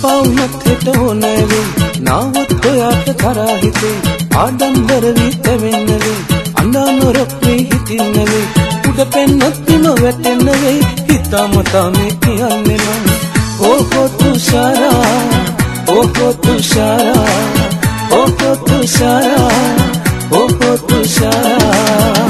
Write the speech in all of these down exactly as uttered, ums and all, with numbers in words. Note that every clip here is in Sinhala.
එපාවුනත් හෙට ඕනෑ වෙයි නාවත් ඔයාට කරා හිතේ ආඩම්බර වී තැවෙන්න වෙයි අඬා නොරොක් වී හිතින්න වෙයි උඩ පෙන්නොත් බිම වැටෙන්න වෙයි හිතාමතා මේ කියන්නේ නම් ඕහෝ තුෂාරා ඕහෝ තුෂාරා ඕහෝ තුෂාරා ඕහෝ තුෂාරා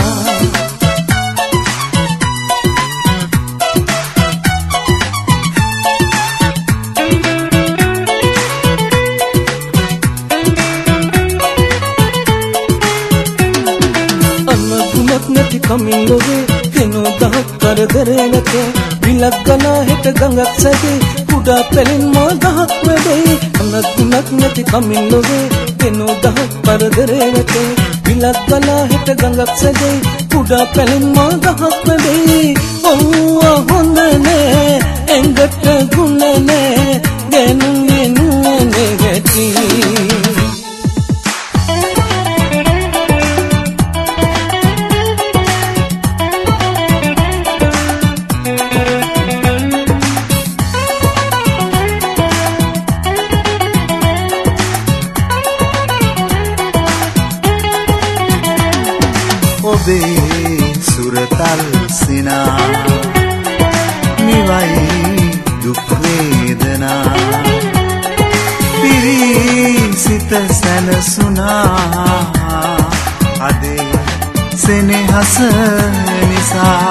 කමින් ලොවේ කෙනෝ දහක් කරදරේ නැතේ විලක් ගලා හෙට ගඟක් සැදේ කුඩා පැලෙන් මා දහක් වැඩේ අනත් ගුණක් නැති කමින් ලොවේ කෙනෝ දහක් කරදරේ නැතේ විලක් ගලා හෙට ගඟක් සැදේ කුඩා පැලෙන් මා දහක් වැඩේ ඔව්වා හොඳ නෑ එංගට ගුණ නෑ ගැනුනේ නුවනේ ගැටි සුරතල් සිනා නිවයි දුක් වේදනා පිරිසිත සැලසුනා අදේ සෙනෙහස නිසා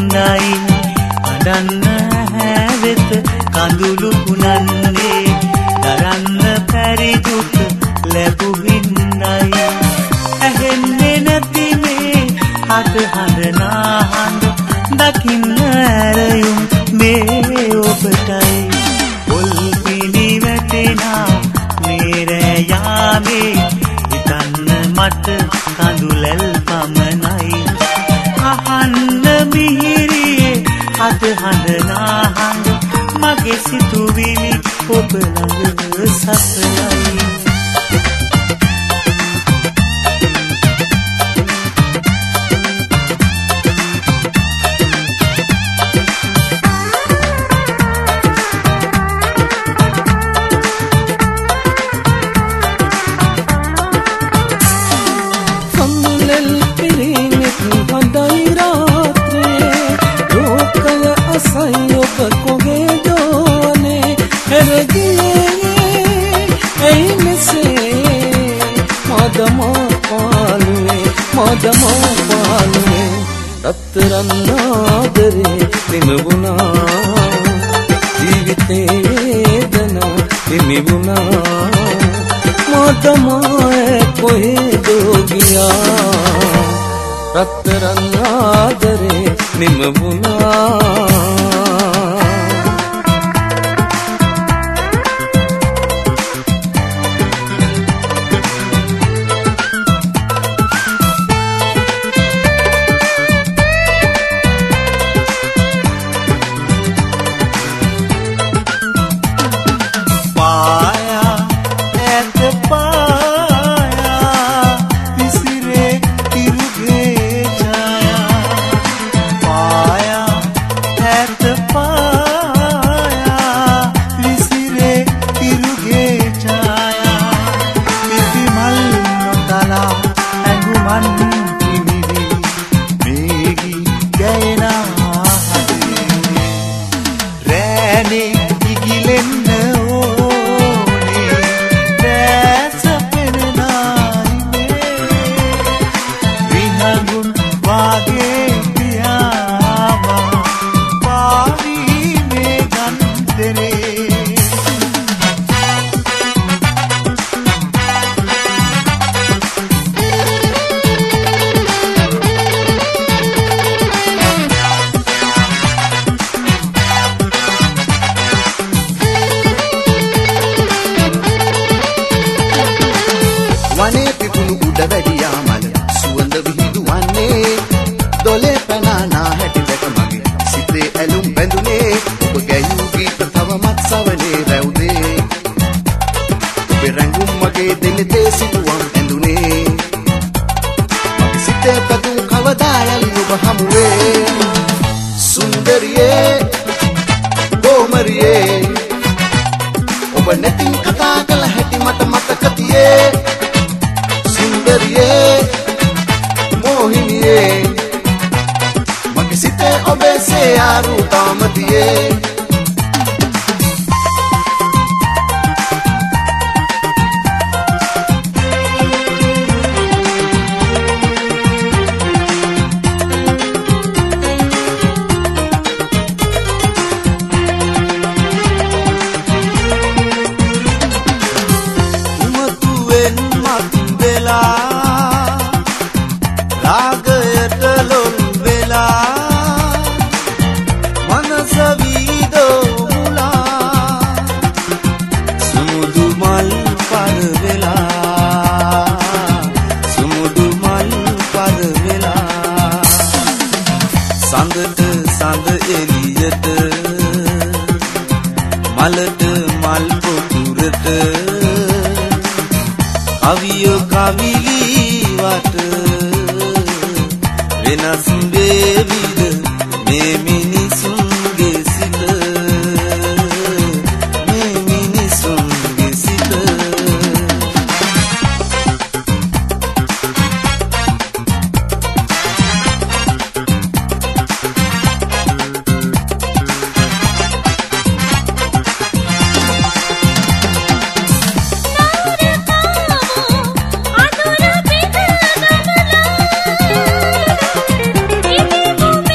හින්නයි අඬන්න හැවෙත කඳුළු පුනන්නේ දරන්න බැරි දුක ලැබු හින්නයි ඇහෙන්නේ නැති මේ හද හඳ නාහඳ දකින්න ඇරයුම් මේ ඔබටයි පොල් පිණි වැටෙනා මේ රෑ යාමේ හිතන්න මට කඳුලැල් පමණයි අහන්න මිහිරියේ හද හඳ නාහඳ මගේ සිතුවිලි ඔබ ළඟ සසලයි රත්තරන්නාදරේ නිමවුණා ජීවිතේ වේදනා නිමවුණා මාතමාය කොහෙදෝ ගියා රත්තරන්නාදරේ නිමවුණා Adora bina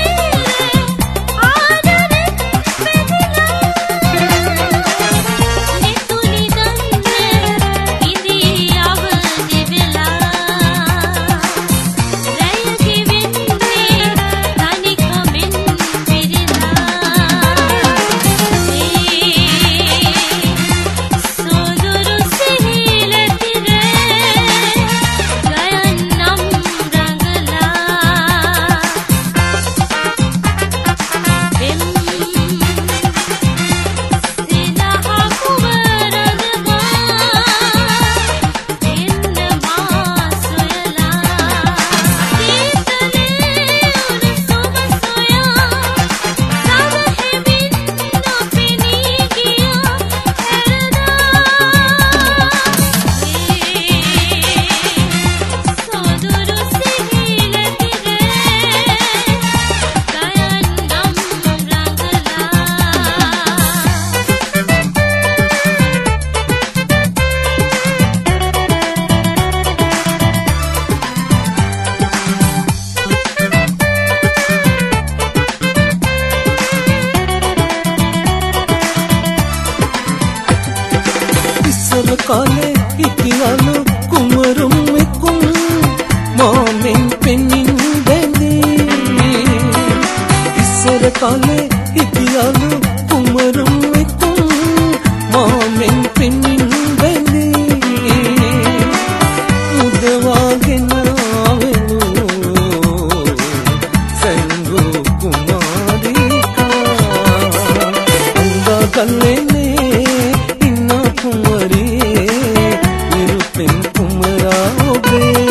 කාලේ හිටියලු කුමරුම් එක්කුම් මාමෙන් පෙන්නින් බැඳී ඉස්සර කාලේ හිටියලු කුමරුම් එක්කුම් මාමෙන් පෙන්නින් බැඳී මුදවාගෙන ආවෙලු සැංගු කුමාරිකා අංගා කල්ලේනේ ඉන්න කුමරියේ විරුපෙන් කුමරා ඔබේ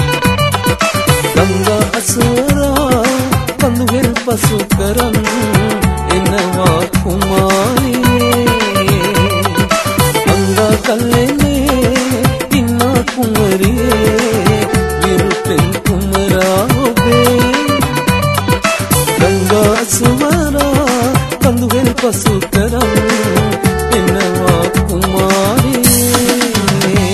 ගංගා අසුරා කඳුහෙල් පසු කරන් එනවා කුමාරියේ අංගා කල්ලේනේ ඉන්න කුමරියේ විරුපෙන් කුමරා ඔබේ ගංගා අසුරා කඳුහෙල් පසු කරන් එනවා කුමාරියේ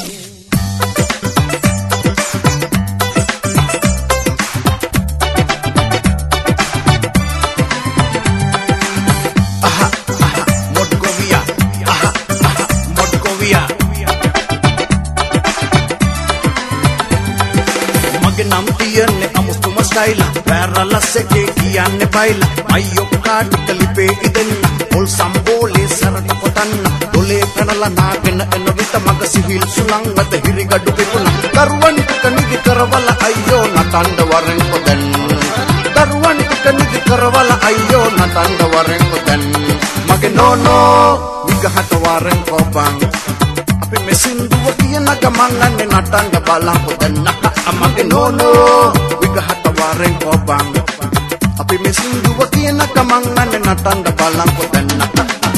aha aha Modgovia aha aha Modgovia mage nam tiyane amustuma style paralasse kiyanne baila ayyo kaati kalipe iden ol sambole sarata potanna dole kanala nagena ena vita maga sihil sunang mata hirigadu pipuna karuwan kanigi karawala ayyo natanda waren podan karuwan kanigi karawala ayyo natanda waren podan mage nono vigahata waren kopang api mesin duwa kiya nagamangan ne natanda balang podan naka amage nono vigahata waren kopang api mesin duwa kiya nagamangan ne natanda balang podan naka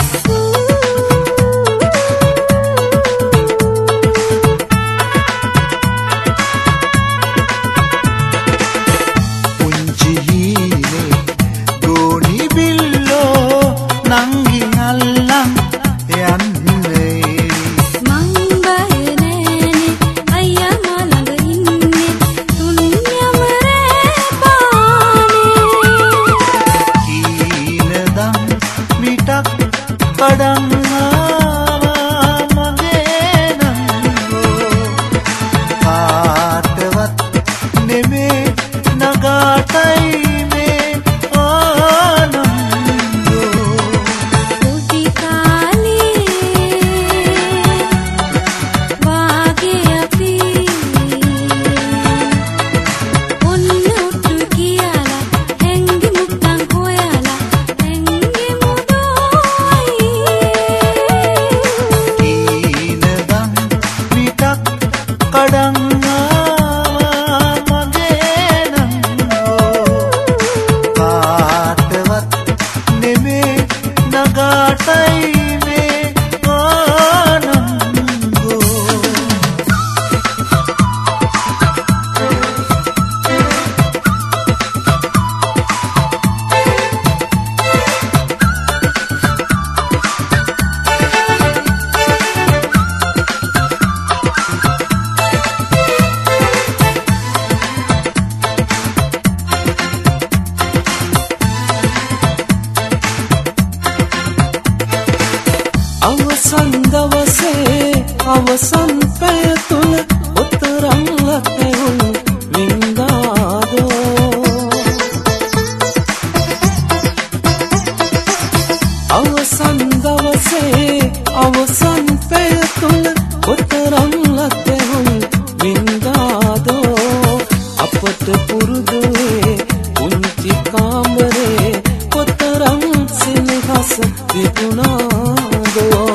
අවසන් දවසේ අවසන් පැය තුල උතරම් ලැබුණ වින්දාදෝ අවසන් දවසේ අවසන් පැය තුල උතරම් ලැබුණ වින්දාදෝ අපට පුරුදුවේ උන්ති කාමරේ උතරම් සිනහස තිබුණාදෝ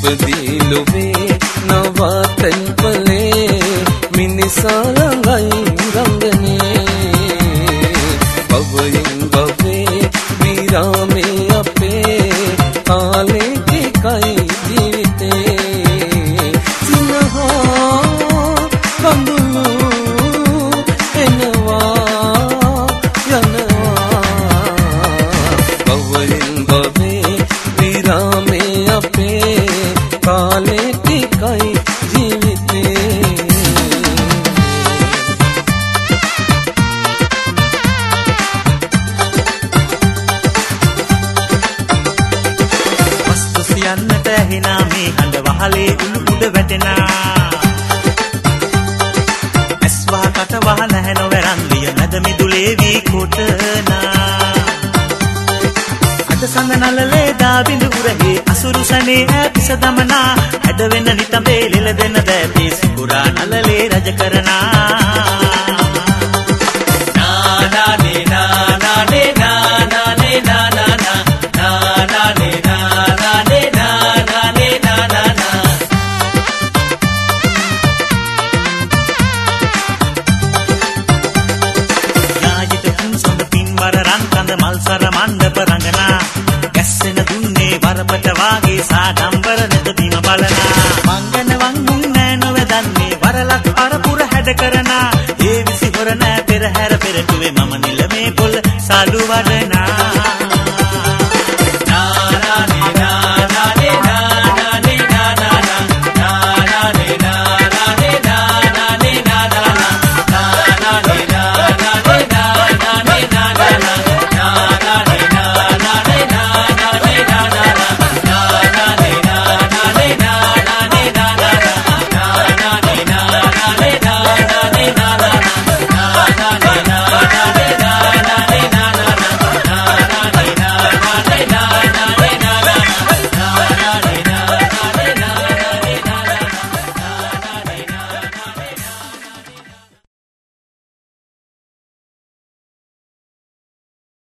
ඉපදී ලොවේ නවතන් පලේ මිනිසා ළඟයි රංගනේ බවයෙන් බවේ විරාමේ අපේ කාලේ කයි ජීවිතේ සිනහා කඳුළු එනවා යනවා බවයෙන් බවේ විරාමේ අපේ කාලේ කයි ජීවිතේ යන්නට ඇහෙනා මේ හඬ වහලේ උළු උඩ වැටෙනා ඇස් වහ කට වහ නැහැ නොවැරන්දිය නැද මිදුලේ වී කොටනා අද සඳ නලලේ දා බිඳු උරහේ අසුරු සනේ ඈපිස දමනා හැඩ වෙන නිතඹේ ලෙල දෙන දෑපේ සිකුරා නලලේ රජ කරනා නා නා නේ නා නා නේ නා නා නේ නා නා නා නා නා නේ නා නා නේ මල්සර මණ්ඩප රංගනා ගැස්සෙන දුන්නේ වරපට වාගේ සාඩම්බර නැත බිම බලනා මංගන වංගුන් නෑ නොවැදන්නේ වරලක් පරපුර හැඩ කරනා ඒ විසි හොර නෑ පෙරහැර පෙරටුවේ මම නිලමේ පොල් සාලු වඩනා